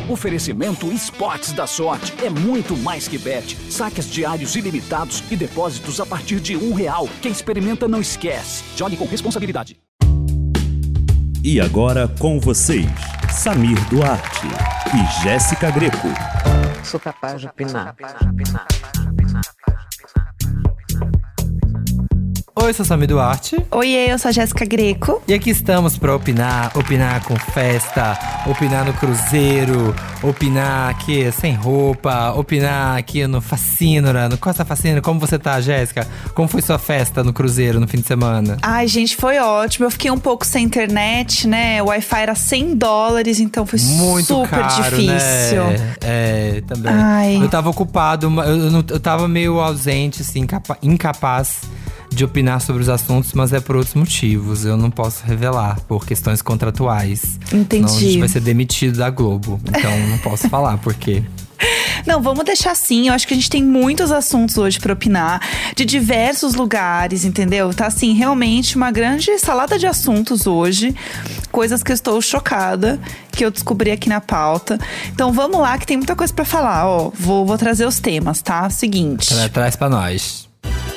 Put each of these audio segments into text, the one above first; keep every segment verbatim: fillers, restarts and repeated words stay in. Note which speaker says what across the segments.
Speaker 1: Oferecimento Esportes da Sorte. É muito mais que bet. Saques diários ilimitados e depósitos a partir de um real. Quem experimenta não esquece. Jogue com responsabilidade.
Speaker 2: E agora com vocês, Samir Duarte e Jéssica Greco.
Speaker 3: Sou capaz de opinar.
Speaker 4: Oi, eu sou Samir Duarte.
Speaker 5: Oi, eu sou a Jéssica Greco.
Speaker 4: E aqui estamos para opinar, opinar com festa, opinar no cruzeiro, opinar aqui sem roupa, opinar aqui no Facínora, no Costa Facínora. Como você tá, Jéssica? Como foi sua festa no cruzeiro no fim de semana?
Speaker 5: Ai, gente, foi ótimo. Eu fiquei um pouco sem internet, né? O Wi-Fi era cem dólares, então foi
Speaker 4: Muito
Speaker 5: super
Speaker 4: caro,
Speaker 5: difícil.
Speaker 4: Né? É, também.
Speaker 5: Ai.
Speaker 4: Eu tava ocupado, eu, eu, eu tava meio ausente, assim, incapa- incapaz de opinar sobre os assuntos, mas é por outros motivos. Eu não posso revelar, por questões contratuais.
Speaker 5: Entendi.
Speaker 4: Senão a gente vai ser demitido da Globo. Então não posso falar por quê.
Speaker 5: Não, vamos deixar assim. Eu acho que a gente tem muitos assuntos hoje pra opinar, de diversos lugares, entendeu? Tá assim, realmente uma grande salada de assuntos hoje. Coisas que eu estou chocada, que eu descobri aqui na pauta. Então vamos lá, que tem muita coisa pra falar. Ó, vou, vou trazer os temas, tá? Seguinte.
Speaker 4: Tra- traz pra nós.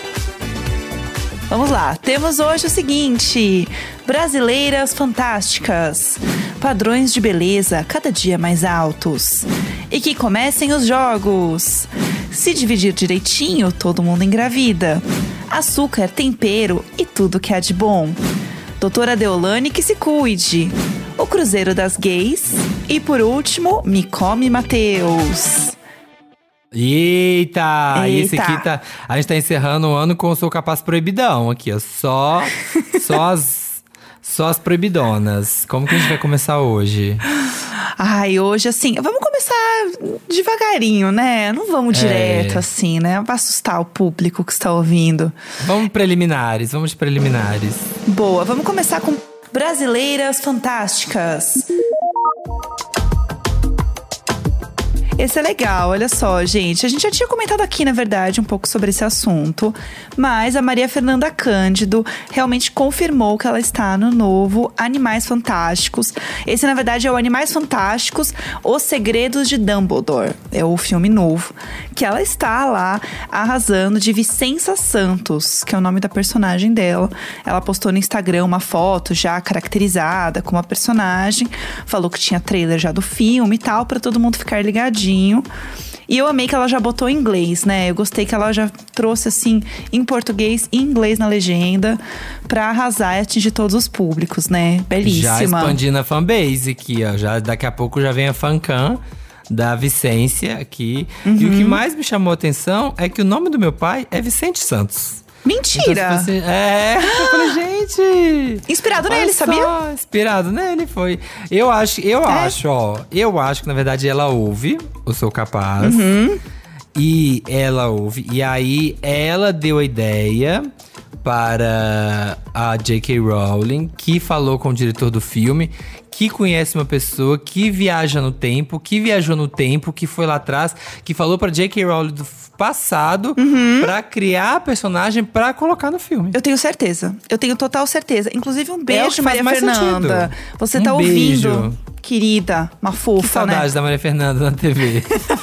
Speaker 5: Vamos lá, temos hoje o seguinte: brasileiras fantásticas, padrões de beleza cada dia mais altos. E que comecem os jogos. Se dividir direitinho, todo mundo engravida. Açúcar, tempero e tudo que há de bom. Doutora Deolane que se cuide. O Cruzeiro das Gays. E por último, Me Come Mateus.
Speaker 4: Eita! E esse
Speaker 5: Eita.
Speaker 4: aqui tá. A gente tá encerrando o ano com o Sou Capaz proibidão aqui, ó. Só, só as. Só as proibidonas. Como que a gente vai começar hoje?
Speaker 5: Ai, hoje assim, vamos começar devagarinho, né? Não vamos
Speaker 4: É.
Speaker 5: direto assim, né? Pra assustar o público que está ouvindo.
Speaker 4: Vamos preliminares, vamos de preliminares.
Speaker 5: Boa, vamos começar com brasileiras fantásticas. Esse é legal, olha só, gente. A gente já tinha comentado aqui, na verdade, um pouco sobre esse assunto. Mas a Maria Fernanda Cândido realmente confirmou que ela está no novo Animais Fantásticos. Esse, na verdade, é o Animais Fantásticos, Os Segredos de Dumbledore. É o filme novo. Que ela está lá arrasando, de Vicença Santos, que é o nome da personagem dela. Ela postou no Instagram uma foto já caracterizada como a personagem. Falou que tinha trailer já do filme e tal, pra todo mundo ficar ligadinho. E eu amei que ela já botou em inglês, né? Eu gostei que ela já trouxe, assim, em português e inglês na legenda, pra arrasar e atingir todos os públicos, né? Belíssima.
Speaker 4: Já expandindo a fanbase aqui, ó. Já, daqui a pouco já vem a fancam da Vicência aqui.
Speaker 5: Uhum.
Speaker 4: E o que mais me chamou a atenção é que o nome do meu pai é Vicente Santos.
Speaker 5: Mentira!
Speaker 4: Então, se você... É, eu falei, gente…
Speaker 5: Inspirado
Speaker 4: olha
Speaker 5: nele,
Speaker 4: só,
Speaker 5: sabia?
Speaker 4: Inspirado nele, foi. Eu acho, eu
Speaker 5: É.
Speaker 4: acho, ó. Eu acho que, na verdade, ela ouve o Sou Capaz.
Speaker 5: Uhum.
Speaker 4: E ela ouve. E aí, ela deu a ideia para a J K. Rowling, que falou com o diretor do filme, que conhece uma pessoa que viaja no tempo, que viajou no tempo, que foi lá atrás, que falou pra J K. Rowling do passado
Speaker 5: Uhum.
Speaker 4: pra criar a personagem pra colocar no filme.
Speaker 5: Eu tenho certeza. Eu tenho total certeza. Inclusive, um
Speaker 4: É o
Speaker 5: beijo,
Speaker 4: que faz
Speaker 5: Maria
Speaker 4: mais
Speaker 5: Fernanda.
Speaker 4: sentido.
Speaker 5: Você
Speaker 4: Um
Speaker 5: tá
Speaker 4: beijo.
Speaker 5: ouvindo, querida, uma fofa,
Speaker 4: Que saudade
Speaker 5: né?
Speaker 4: da Maria Fernanda na T V.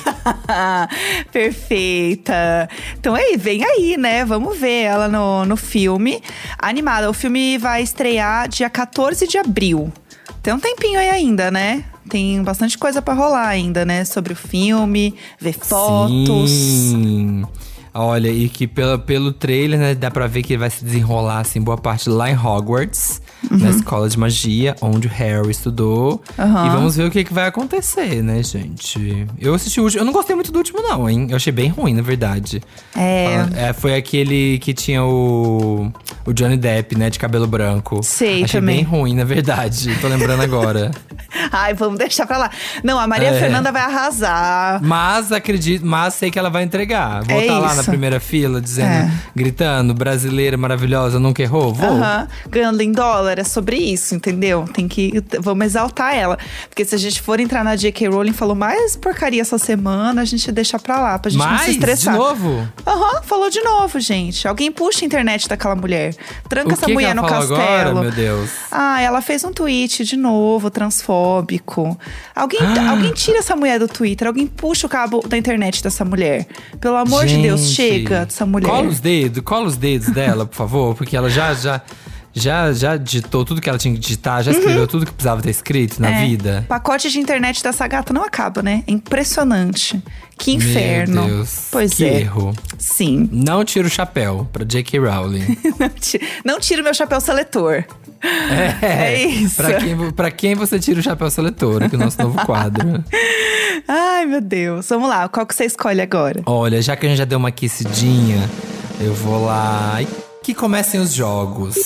Speaker 5: Perfeita. Então aí, vem aí, né? Vamos ver ela no, no filme. Animada. O filme vai estrear dia quatorze de abril. Tem um tempinho aí ainda, né? Tem bastante coisa pra rolar ainda, né? Sobre o filme, ver fotos.
Speaker 4: Sim. Olha, e que pelo, pelo trailer, né, dá pra ver que vai se desenrolar, assim, boa parte lá em Hogwarts.
Speaker 5: Uhum.
Speaker 4: Na escola de magia, onde o Harry estudou.
Speaker 5: Uhum.
Speaker 4: E vamos ver o que, que vai acontecer, né, gente? Eu assisti o último… Eu não gostei muito do último, não, hein? Eu achei bem ruim, na verdade.
Speaker 5: É.
Speaker 4: Ah, é, foi aquele que tinha o… O Johnny Depp, né, de cabelo branco.
Speaker 5: Sei,
Speaker 4: achei
Speaker 5: também.
Speaker 4: bem ruim, na verdade. Tô lembrando agora.
Speaker 5: Ai, vamos deixar pra lá. Não, a Maria
Speaker 4: É.
Speaker 5: Fernanda vai arrasar.
Speaker 4: Mas acredito, mas sei que ela vai entregar. Vou
Speaker 5: É
Speaker 4: estar lá na
Speaker 5: isso.
Speaker 4: primeira fila, dizendo,
Speaker 5: É.
Speaker 4: gritando, brasileira maravilhosa, nunca errou? Vou.
Speaker 5: Aham. Ganhando em dólar, é sobre isso, entendeu? Tem que… Vamos exaltar ela. Porque se a gente for entrar na J K. Rowling, falou mais porcaria essa semana, a gente deixa pra lá, pra gente não se
Speaker 4: Mas, de
Speaker 5: estressar.
Speaker 4: novo?
Speaker 5: Aham, falou de novo, gente. Alguém puxa a internet daquela mulher. Tranca
Speaker 4: O
Speaker 5: essa
Speaker 4: que
Speaker 5: mulher
Speaker 4: que ela
Speaker 5: no
Speaker 4: falou
Speaker 5: castelo.
Speaker 4: agora, meu Deus?
Speaker 5: Ah, ela fez um tweet de novo, transfóbico. homofóbico. Alguém,
Speaker 4: Ah.
Speaker 5: alguém tira essa mulher do Twitter, alguém puxa o cabo da internet dessa mulher. Pelo amor
Speaker 4: Gente,
Speaker 5: de Deus, chega dessa mulher.
Speaker 4: Cola os dedos, cola os dedos dela, por favor, porque ela já, já, já, já digitou tudo que ela tinha que digitar, já escreveu
Speaker 5: Uhum.
Speaker 4: tudo que precisava ter escrito na
Speaker 5: É,
Speaker 4: vida.
Speaker 5: pacote de internet dessa gata não acaba, né? É impressionante. Que inferno.
Speaker 4: Meu Deus,
Speaker 5: Pois
Speaker 4: que
Speaker 5: é.
Speaker 4: erro.
Speaker 5: Sim.
Speaker 4: Não tira o chapéu pra J K. Rowling.
Speaker 5: Não ti- Não tira o meu chapéu seletor. É isso.
Speaker 4: Pra quem, pra quem você tira o chapéu seletor, aqui o nosso novo quadro.
Speaker 5: Ai, meu Deus. Vamos lá, qual que você escolhe agora?
Speaker 4: Olha, já que a gente já deu uma aquecidinha, eu vou lá e que comecem os jogos.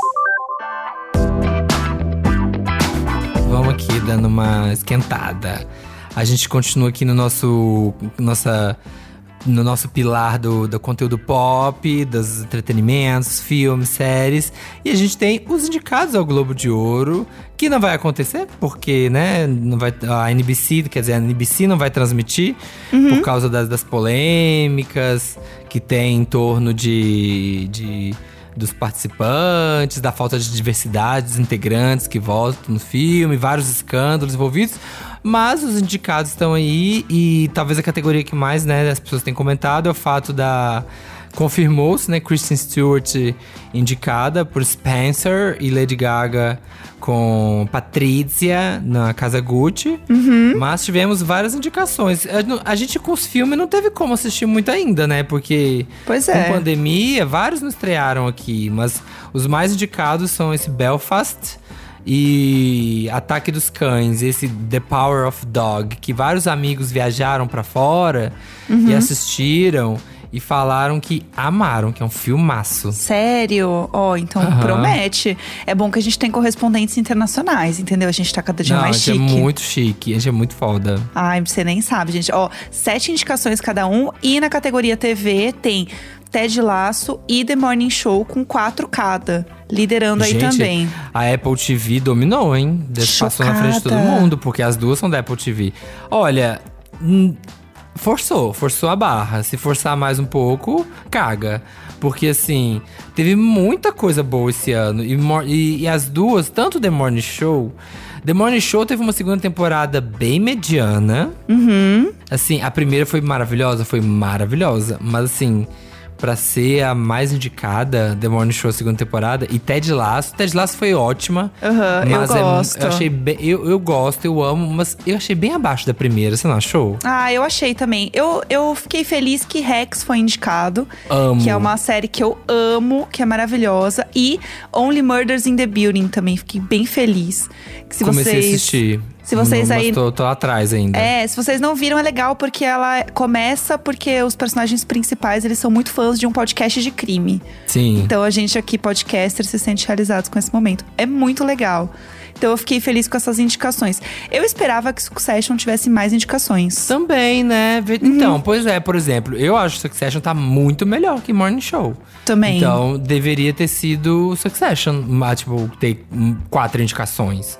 Speaker 4: Vamos aqui dando uma esquentada. A gente continua aqui no nosso, nossa, no nosso pilar do, do conteúdo pop, dos entretenimentos, filmes, séries. E a gente tem os indicados ao Globo de Ouro, que não vai acontecer, porque, né, não vai, a N B C, quer dizer, a N B C não vai transmitir por causa das, das polêmicas que tem em torno de... de dos participantes, da falta de diversidade dos integrantes que voltam no filme, vários escândalos envolvidos. Mas os indicados estão aí e talvez a categoria que mais, né, as pessoas têm comentado é o fato da... Confirmou-se, né, Kristen Stewart indicada por Spencer e Lady Gaga com Patrícia na Casa Gucci. Mas tivemos várias indicações. A, a gente com os filmes não teve como assistir muito ainda, né? Porque
Speaker 5: Pois é.
Speaker 4: com pandemia, vários não estrearam aqui. Mas os mais indicados são esse Belfast e Ataque dos Cães, esse The Power of Dog, que vários amigos viajaram pra fora e assistiram e falaram que amaram, que é um filmaço.
Speaker 5: Sério? Ó, então
Speaker 4: Aham.
Speaker 5: promete. É bom que a gente tem correspondentes internacionais, entendeu? A gente tá cada dia
Speaker 4: Não, a
Speaker 5: mais
Speaker 4: gente
Speaker 5: chique.
Speaker 4: é muito chique, a gente é muito foda.
Speaker 5: Ai, você nem sabe, gente. Ó, sete indicações cada um. E na categoria T V tem Ted Lasso e The Morning Show com quatro cada. Liderando aí
Speaker 4: Gente,
Speaker 5: também.
Speaker 4: a Apple T V dominou, hein? Des- Passou na frente de todo
Speaker 5: Chocada.
Speaker 4: mundo, porque as duas são da Apple T V. Olha, hum, forçou, forçou a barra. Se forçar mais um pouco, caga. Porque, assim, teve muita coisa boa esse ano. E, mo- e- e as duas, tanto The Morning Show… The Morning Show teve uma segunda temporada bem mediana.
Speaker 5: Uhum.
Speaker 4: Assim, a primeira foi maravilhosa, foi maravilhosa. Mas, assim… Pra ser a mais indicada, The Morning Show, segunda temporada. E Ted Lasso. Ted Lasso foi ótima.
Speaker 5: Aham, eu
Speaker 4: mas é-
Speaker 5: gosto.
Speaker 4: eu achei bem… Eu, eu gosto, eu amo. Mas eu achei bem abaixo da primeira, você não achou?
Speaker 5: Ah, eu achei também. Eu, eu fiquei feliz que Rex foi indicado.
Speaker 4: Amo.
Speaker 5: Que é uma série que eu amo, que é maravilhosa. E Only Murders in the Building também. Fiquei bem feliz. Que se
Speaker 4: Comecei
Speaker 5: vocês,
Speaker 4: a assistir.
Speaker 5: Se vocês
Speaker 4: Não,
Speaker 5: aí…
Speaker 4: Mas tô, tô atrás ainda.
Speaker 5: É, se vocês não viram, é legal porque ela começa porque os personagens principais, eles são muito fãs de um podcast de crime.
Speaker 4: Sim.
Speaker 5: Então a gente aqui, podcaster, se sente realizados com esse momento. É muito legal. Então eu fiquei feliz com essas indicações. Eu esperava que Succession tivesse mais indicações.
Speaker 4: Também, né? Ve-
Speaker 5: Uhum.
Speaker 4: Então, pois é, por exemplo, eu acho que Succession tá muito melhor que Morning Show.
Speaker 5: Também.
Speaker 4: Então, deveria ter sido Succession, mas, tipo, ter hum, quatro indicações.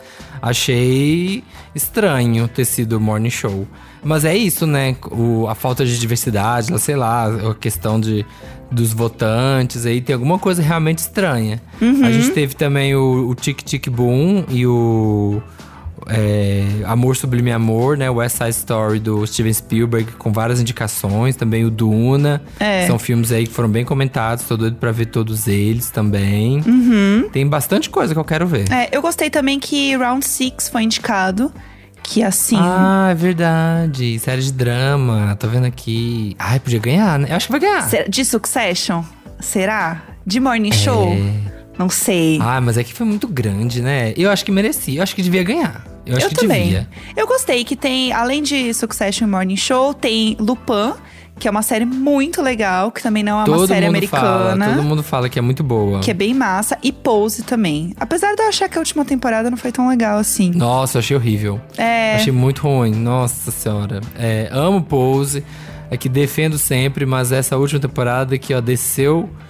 Speaker 4: Achei estranho ter sido Morning Show. Mas é isso, né? O, a falta de diversidade, lá, sei lá, a questão de, dos votantes aí, tem alguma coisa realmente estranha. A gente teve também o, o Tic Tic Boom e o é, Amor Sublime Amor, né? West Side Story do Steven Spielberg, com várias indicações. Também o Duna.
Speaker 5: É.
Speaker 4: São filmes aí que foram bem comentados. Tô doido pra ver todos eles também. Tem bastante coisa que eu quero ver.
Speaker 5: É, eu gostei também que Round Six foi indicado. Que assim…
Speaker 4: Ah, é verdade. Série de drama. Tô vendo aqui. Ai, podia ganhar, né? Eu acho que vai ganhar.
Speaker 5: Ser- De Succession? Será? De Morning Show?
Speaker 4: É.
Speaker 5: Não sei.
Speaker 4: Ah, mas é que foi muito grande, né? Eu acho que merecia. Eu acho que devia ganhar. Eu acho
Speaker 5: eu
Speaker 4: que
Speaker 5: também.
Speaker 4: devia.
Speaker 5: Eu gostei que tem, além de Succession e Morning Show, tem Lupin, que é uma série muito legal, que também não é uma
Speaker 4: Todo
Speaker 5: série
Speaker 4: mundo
Speaker 5: americana.
Speaker 4: fala, todo mundo fala que é muito boa.
Speaker 5: Que é bem massa. E Pose também. Apesar de eu achar que a última temporada não foi tão legal assim.
Speaker 4: Nossa, eu achei horrível.
Speaker 5: É.
Speaker 4: Achei muito ruim. Nossa senhora. É, amo Pose. É que defendo sempre, mas essa última temporada que, ó, desceu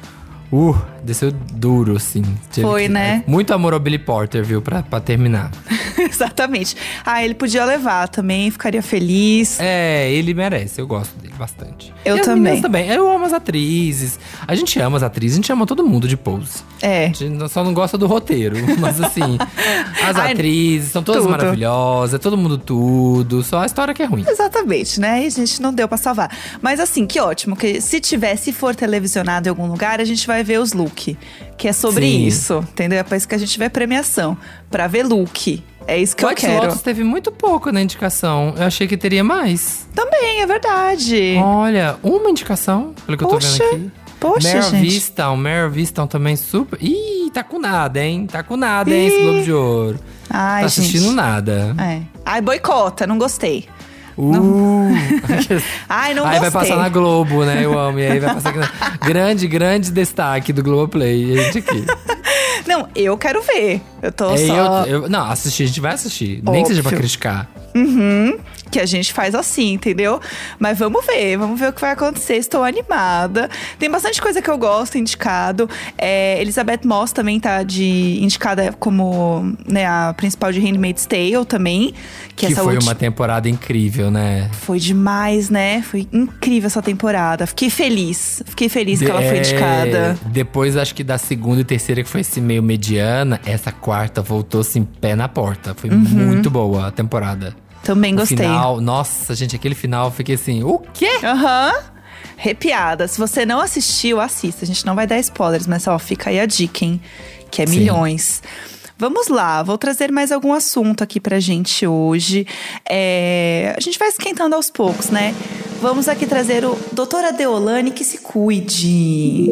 Speaker 4: Uh, desceu duro, assim. Teve
Speaker 5: Foi,
Speaker 4: que-
Speaker 5: né?
Speaker 4: Muito amor ao Billy Porter, viu? Pra, pra terminar.
Speaker 5: Exatamente. Ah, ele podia levar também, ficaria feliz.
Speaker 4: É, ele merece. Eu gosto dele bastante.
Speaker 5: Eu
Speaker 4: E as
Speaker 5: também.
Speaker 4: meninas também. Eu amo as atrizes. A gente ama as atrizes, a gente ama todo mundo de Pose.
Speaker 5: É.
Speaker 4: A gente só não gosta do roteiro. Mas assim, as
Speaker 5: Ai,
Speaker 4: atrizes são todas
Speaker 5: tudo.
Speaker 4: maravilhosas, é todo mundo tudo. Só a história que é ruim.
Speaker 5: Exatamente, né? E a gente não deu pra salvar. Mas assim, que ótimo, que se tiver, se for televisionado em algum lugar, a gente vai ver os look. Que é sobre
Speaker 4: Sim.
Speaker 5: isso, entendeu? É pra isso que a gente vê premiação. Pra ver look. É isso que
Speaker 4: White
Speaker 5: eu quero.
Speaker 4: Lotus teve muito pouco na indicação. Eu achei que teria mais.
Speaker 5: Também, é verdade.
Speaker 4: Olha, uma indicação, pelo que eu tô
Speaker 5: Poxa,
Speaker 4: vendo aqui.
Speaker 5: poxa,
Speaker 4: Mare
Speaker 5: gente.
Speaker 4: Viston, Mare Viston também super… Ih, tá com nada, hein? Tá com nada, hein, esse
Speaker 5: Ih.
Speaker 4: Globo de Ouro.
Speaker 5: Ai,
Speaker 4: tá assistindo
Speaker 5: gente.
Speaker 4: nada.
Speaker 5: É. Ai, boicota, não gostei.
Speaker 4: Uh.
Speaker 5: Ai, não
Speaker 4: Aí
Speaker 5: gostei.
Speaker 4: vai passar na Globo, né? Eu amo. E aí vai passar aqui na… Grande, grande destaque do Globoplay. E a gente aqui.
Speaker 5: Não, eu quero ver. Eu tô
Speaker 4: É,
Speaker 5: só…
Speaker 4: eu, eu- não, assistir, a gente vai assistir. Nem que seja pra
Speaker 5: Óbvio.
Speaker 4: criticar.
Speaker 5: Uhum, que a gente faz assim, entendeu? Mas vamos ver, vamos ver o que vai acontecer. Estou animada. Tem bastante coisa que eu gosto, indicado. É, Elizabeth Moss também tá de, indicada como né, a principal de Handmaid's Tale também. Que,
Speaker 4: Que
Speaker 5: essa
Speaker 4: foi
Speaker 5: ulti-
Speaker 4: uma temporada incrível, né?
Speaker 5: Foi demais, né? Foi incrível essa temporada. Fiquei feliz. Fiquei feliz que ela foi
Speaker 4: É,
Speaker 5: indicada.
Speaker 4: Depois, acho que da segunda e terceira, que foi assim, meio mediana, essa quarta voltou assim, pé na porta. Foi muito boa a temporada.
Speaker 5: Também
Speaker 4: O
Speaker 5: gostei.
Speaker 4: final, nossa, gente, aquele final, eu fiquei assim, o quê?
Speaker 5: Aham. Arrepiada. Se você não assistiu, assista. A gente não vai dar spoilers, mas ó, fica aí a dica, hein? Que é
Speaker 4: Sim.
Speaker 5: milhões. Vamos lá, vou trazer mais algum assunto aqui pra gente hoje. É, a gente vai esquentando aos poucos, né? Vamos aqui trazer o doutora Deolane que se cuide.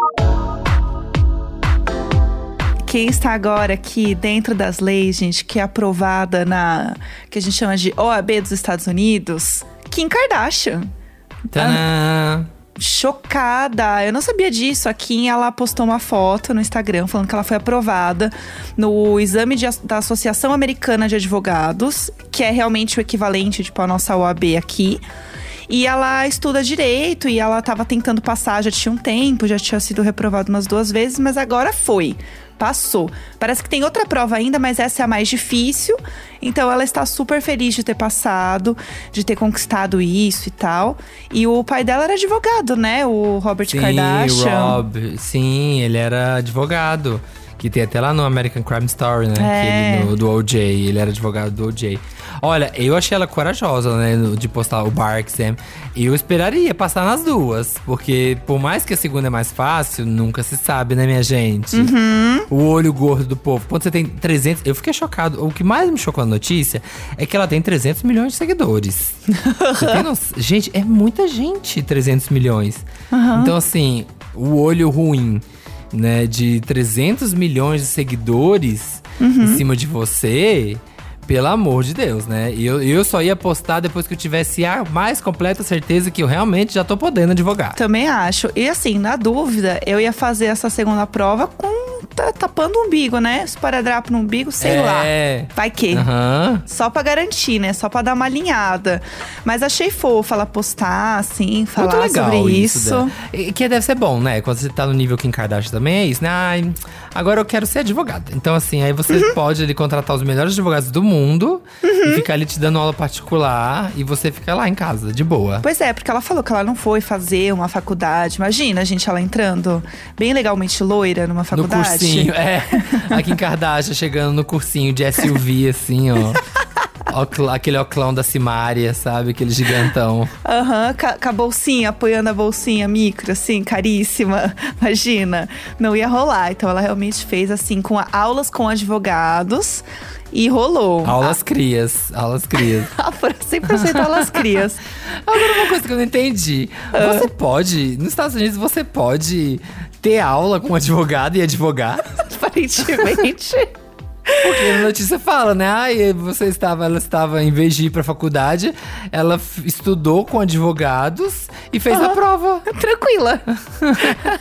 Speaker 5: Quem está agora aqui dentro das leis, gente, que é aprovada na… que a gente chama de O A B dos Estados Unidos, Kim Kardashian.
Speaker 4: Tadã!
Speaker 5: Chocada, eu não sabia disso. A Kim, ela postou uma foto no Instagram falando que ela foi aprovada no exame de, da Associação Americana de Advogados, que é realmente o equivalente, tipo, à nossa O A B aqui. E ela estuda direito e ela tava tentando passar, já tinha um tempo, já tinha sido reprovada umas duas vezes, mas agora foi. Passou. Parece que tem outra prova ainda, mas essa é a mais difícil. Então ela está super feliz de ter passado, de ter conquistado isso e tal. E o pai dela era advogado, né? O Robert
Speaker 4: Sim,
Speaker 5: Kardashian.
Speaker 4: Rob, sim, ele era advogado. Que tem até lá no American Crime Story, né?
Speaker 5: É.
Speaker 4: Que ele, no, do O J, ele era advogado do O J. Olha, eu achei ela corajosa, né? no- De postar o bar exam. Eu esperaria passar nas duas. Porque por mais que a segunda é mais fácil, nunca se sabe, né, minha gente?
Speaker 5: Uhum.
Speaker 4: O olho gordo do povo. Quando você tem trezentos… Eu fiquei chocado. O que mais me chocou na notícia é que ela tem trezentos milhões de seguidores. Você tem noção? Gente, é muita gente, trezentos milhões. Então, assim, o olho ruim, né, de trezentos milhões de seguidores em cima de você… Pelo amor de Deus, né? E eu, eu só ia postar depois que eu tivesse a mais completa certeza que eu realmente já tô podendo advogar.
Speaker 5: Também acho. E assim, na dúvida, eu ia fazer essa segunda prova com tá, tapando o umbigo, né? Esparadrapo no umbigo, sei
Speaker 4: É.
Speaker 5: lá. Vai que.
Speaker 4: Aham.
Speaker 5: Só pra garantir, né? Só pra dar uma alinhada. Mas achei fofa ela postar, assim, falar
Speaker 4: Muito legal
Speaker 5: sobre
Speaker 4: isso.
Speaker 5: isso.
Speaker 4: né? E que deve ser bom, né? Quando você tá no nível Kim Kardashian também é isso, né? Ai, agora eu quero ser advogada. Então, assim, aí você
Speaker 5: Uhum.
Speaker 4: pode ali contratar os melhores advogados do mundo e ficar ali te dando aula particular e você fica lá em casa, de boa.
Speaker 5: Pois é, porque ela falou que ela não foi fazer uma faculdade. Imagina, gente, ela entrando bem legalmente loira numa
Speaker 4: No
Speaker 5: faculdade.
Speaker 4: cursinho, é. A Kim Kardashian chegando no cursinho de S U V, assim, ó. Ocl- Aquele oclão da Simária, sabe? Aquele gigantão.
Speaker 5: Aham, ca- com a bolsinha, apoiando a bolsinha micro, assim, caríssima. Imagina, não ia rolar. Então ela realmente fez, assim, com a- aulas com advogados e rolou.
Speaker 4: Aulas crias, aulas crias.
Speaker 5: Ah, cem por cento aulas crias.
Speaker 4: Agora, uma coisa que eu não entendi.
Speaker 5: Ah.
Speaker 4: Você pode, nos Estados Unidos, você pode ter aula com advogado e advogar?
Speaker 5: Aparentemente.
Speaker 4: Porque a notícia fala, né? Ai, você estava, ela estava, em vez de ir pra faculdade, ela f- estudou com advogados e fez a prova.
Speaker 5: Tranquila.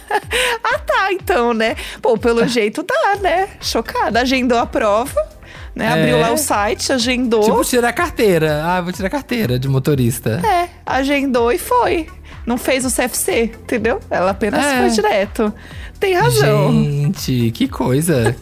Speaker 5: ah, tá, então, né? Pô, pelo jeito tá, né? Chocada. Agendou a prova. né?
Speaker 4: É.
Speaker 5: Abriu lá o site, agendou.
Speaker 4: Tipo, tirar a carteira. Ah, vou tirar a carteira de motorista.
Speaker 5: É, agendou e foi. Não fez o C F C, entendeu? Ela apenas
Speaker 4: É.
Speaker 5: foi direto. Tem razão.
Speaker 4: Gente, que coisa.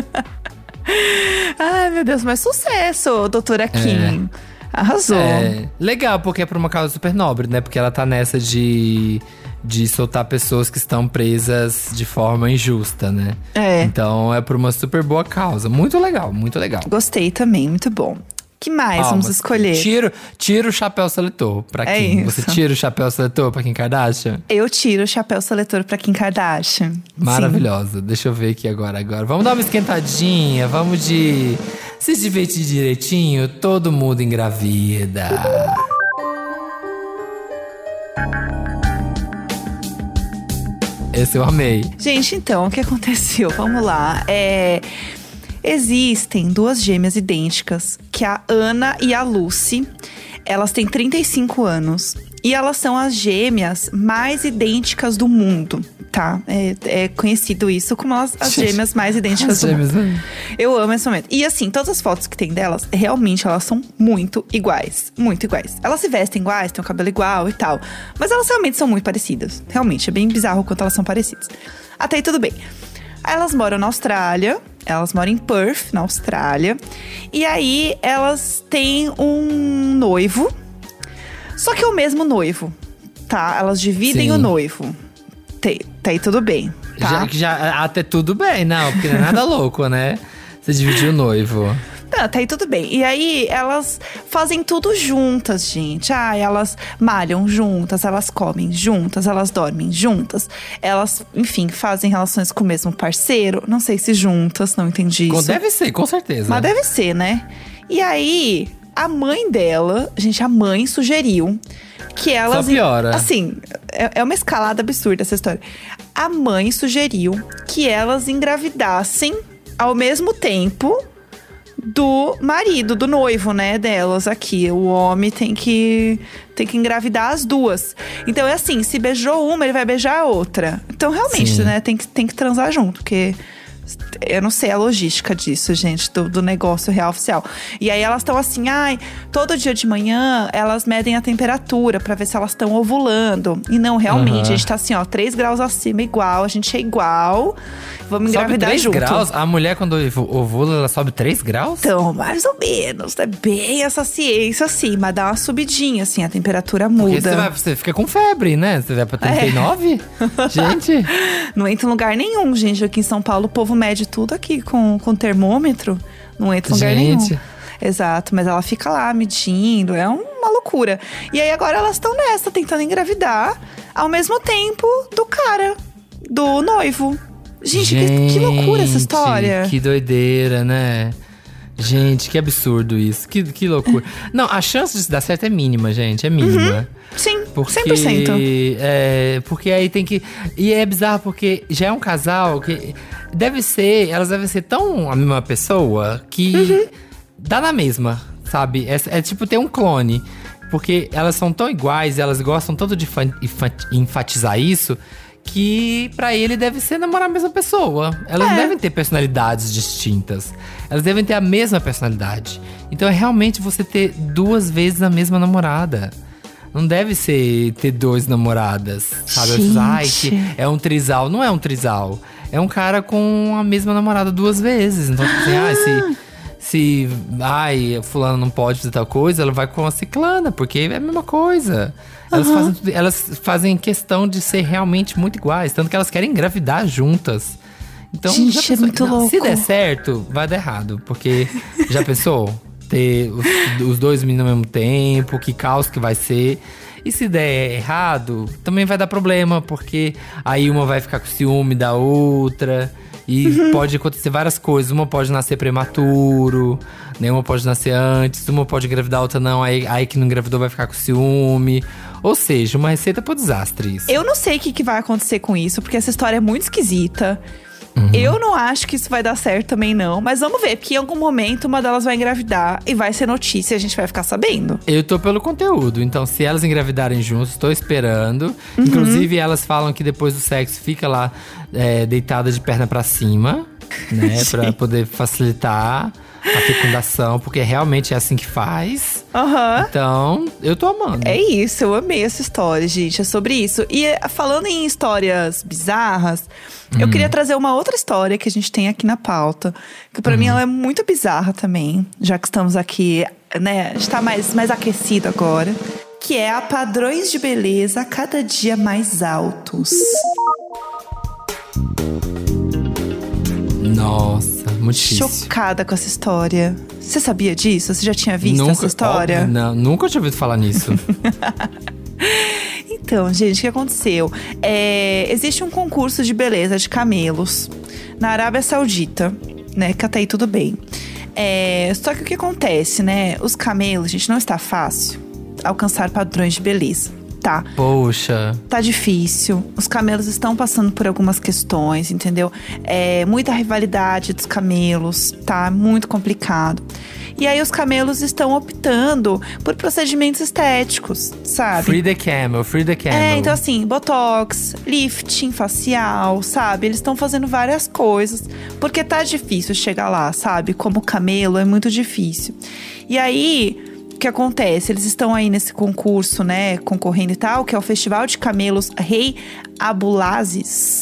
Speaker 5: Ai, meu Deus, mas sucesso, doutora Kim. Arrasou.
Speaker 4: É, legal, porque é por uma causa super nobre, né? Porque ela tá nessa de, de soltar pessoas que estão presas de forma injusta, né?
Speaker 5: É.
Speaker 4: Então é por uma super boa causa. Muito legal, muito legal.
Speaker 5: Gostei também, muito bom. Que mais
Speaker 4: Ó,
Speaker 5: vamos
Speaker 4: mas
Speaker 5: escolher?
Speaker 4: Tira, tira o chapéu seletor pra
Speaker 5: É
Speaker 4: quem?
Speaker 5: isso.
Speaker 4: Você tira o chapéu seletor pra Kim Kardashian?
Speaker 5: Eu tiro o chapéu seletor pra Kim Kardashian.
Speaker 4: Maravilhosa. Deixa eu ver aqui agora, agora. Vamos dar uma esquentadinha, vamos de se divertir direitinho, todo mundo engravida. Esse eu amei.
Speaker 5: Sim. Gente, então, o que aconteceu? Vamos lá. É... Existem duas gêmeas idênticas, que é a Ana e a Lucy. Elas têm trinta e cinco anos. E elas são as gêmeas mais idênticas do mundo, tá? É, é conhecido isso como as, as gêmeas mais idênticas
Speaker 4: As
Speaker 5: do
Speaker 4: gêmeas,
Speaker 5: mundo.
Speaker 4: né?
Speaker 5: Eu amo esse momento. E assim, todas as fotos que tem delas, realmente elas são muito iguais. Muito iguais. Elas se vestem iguais, têm o cabelo igual e tal. Mas elas realmente são muito parecidas. Realmente, é bem bizarro o quanto elas são parecidas. Até aí tudo bem. Aí elas moram na Austrália. Elas moram em Perth, na Austrália. E aí, elas têm um noivo. Só que é o mesmo noivo, tá? Elas dividem
Speaker 4: Sim.
Speaker 5: o noivo. Tá, tá aí tudo bem, tá?
Speaker 4: Já, já, até tudo bem, não, porque não é nada louco, né? Você dividiu o noivo.
Speaker 5: Tá, tá aí tudo bem. E aí, elas fazem tudo juntas, gente. Ah, elas malham juntas, elas comem juntas, elas dormem juntas. Elas, enfim, fazem relações com o mesmo parceiro. Não sei se juntas, não entendi isso.
Speaker 4: Deve ser, com certeza.
Speaker 5: Mas deve ser, né? E aí, a mãe dela, gente, a mãe sugeriu que elas…
Speaker 4: Só piora.
Speaker 5: Assim, é, é uma escalada absurda essa história. A mãe sugeriu que elas engravidassem ao mesmo tempo do marido, do noivo, né, delas aqui. O homem tem que, tem que engravidar as duas. Então é assim, se beijou uma, ele vai beijar a outra. Então realmente,
Speaker 4: Sim.
Speaker 5: né, tem que, tem que transar junto, porque… Eu não sei a logística disso, gente, do, do negócio real oficial. E aí elas estão assim, ai, todo dia de manhã elas medem a temperatura pra ver se elas estão ovulando. E não, realmente,
Speaker 4: Uhum.
Speaker 5: a gente tá assim, ó, três graus acima, igual, a gente é igual. Vamos
Speaker 4: Sobe
Speaker 5: engravidar
Speaker 4: três
Speaker 5: junto.
Speaker 4: graus? A mulher, quando ovula, ela sobe três graus?
Speaker 5: Então, mais ou menos, é bem essa ciência, assim, mas dá uma subidinha, assim, a temperatura muda.
Speaker 4: Porque você, vai, você fica com febre, né? Você vai pra trinta e nove?
Speaker 5: É.
Speaker 4: Gente…
Speaker 5: Não entra em lugar nenhum, gente. Aqui em São Paulo, o povo mede tudo aqui com, com termômetro. Não entra em lugar
Speaker 4: Gente.
Speaker 5: nenhum. Exato, mas ela fica lá medindo, é uma loucura. E aí agora elas estão nessa, tentando engravidar ao mesmo tempo do cara, do noivo. Gente, que, que loucura essa história.
Speaker 4: Que doideira, né? Gente, que absurdo isso. Que, que loucura. Não, a chance de dar certo é mínima, gente. É mínima.
Speaker 5: Sim,
Speaker 4: Porque,
Speaker 5: cem por cento.
Speaker 4: É, porque aí tem que… E é bizarro porque já é um casal que… Deve ser… Elas devem ser tão a mesma pessoa que…
Speaker 5: Uhum.
Speaker 4: Dá na mesma, sabe? É, é tipo ter um clone. Porque elas são tão iguais, elas gostam tanto de fan- enfa- enfatizar isso… Que pra ele deve ser namorar a mesma pessoa. Elas
Speaker 5: É.
Speaker 4: não devem ter personalidades distintas. Elas devem ter a mesma personalidade. Então é realmente você ter duas vezes a mesma namorada. Não deve ser ter dois namoradas, sabe?
Speaker 5: Gente.
Speaker 4: Ai, que é um trisal. Não é um trisal. É um cara com a mesma namorada duas vezes. Então, tipo assim, ah, se… Se, ai, fulano não pode fazer tal coisa, ela vai com a ciclana, porque é a mesma coisa. Elas,
Speaker 5: Uhum.
Speaker 4: fazem, tudo- elas fazem questão de ser realmente muito iguais, tanto que elas querem engravidar juntas. Então,
Speaker 5: Gente,
Speaker 4: já
Speaker 5: é
Speaker 4: pensou-
Speaker 5: muito
Speaker 4: não,
Speaker 5: louco.
Speaker 4: Se der certo, vai dar errado, porque já pensou? Ter os, os dois meninos ao mesmo tempo, que caos que vai ser. E se der errado, também vai dar problema, porque aí uma vai ficar com ciúme da outra. E
Speaker 5: Uhum.
Speaker 4: pode acontecer várias coisas. Uma pode nascer prematuro, né? Uma pode nascer antes, uma pode engravidar, outra não. Aí, aí que não engravidou vai ficar com ciúme. Ou seja, uma receita pro desastre isso.
Speaker 5: Eu não sei o que, que vai acontecer com isso, porque essa história é muito esquisita.
Speaker 4: Uhum.
Speaker 5: Eu não acho que isso vai dar certo também, não. Mas vamos ver, porque em algum momento uma delas vai engravidar e vai ser notícia e a gente vai ficar sabendo.
Speaker 4: Eu tô pelo conteúdo, então se elas engravidarem juntos, tô esperando.
Speaker 5: Uhum.
Speaker 4: Inclusive, elas falam que depois do sexo fica lá é, deitada de perna pra cima, né? Pra poder facilitar a fecundação, porque realmente é assim que faz.
Speaker 5: Aham.
Speaker 4: Então, eu tô amando.
Speaker 5: É isso, eu amei essa história, gente. É sobre isso. E falando em histórias bizarras, eu
Speaker 4: Hum.
Speaker 5: queria trazer uma outra história que a gente tem aqui na pauta. Que pra mim ela é muito bizarra também. Já que estamos aqui, né? A gente tá mais, mais aquecido agora. Que é a padrões de beleza cada dia mais altos.
Speaker 4: Nossa, muito difícil.
Speaker 5: Chocada com essa história. Você sabia disso? Você já tinha visto
Speaker 4: Nunca,
Speaker 5: essa história?
Speaker 4: óbvio, não, nunca tinha ouvido falar nisso.
Speaker 5: Então, gente, o que aconteceu? É, existe um concurso de beleza de camelos na Arábia Saudita, né? Que até aí tudo bem. É, só que o que acontece, né? Os camelos, gente, não está fácil alcançar padrões de beleza, tá?
Speaker 4: Poxa.
Speaker 5: Tá difícil. Os camelos estão passando por algumas questões, entendeu? É muita rivalidade dos camelos, tá? Muito complicado. E aí os camelos estão optando por procedimentos estéticos, sabe?
Speaker 4: Free the camel, free the camel.
Speaker 5: É, então assim, botox, lifting facial, sabe? Eles estão fazendo várias coisas, porque tá difícil chegar lá, sabe? Como camelo é muito difícil. E aí, o que acontece? Eles estão aí nesse concurso, né, concorrendo e tal, que é o Festival de Camelos Rei Abulaziz,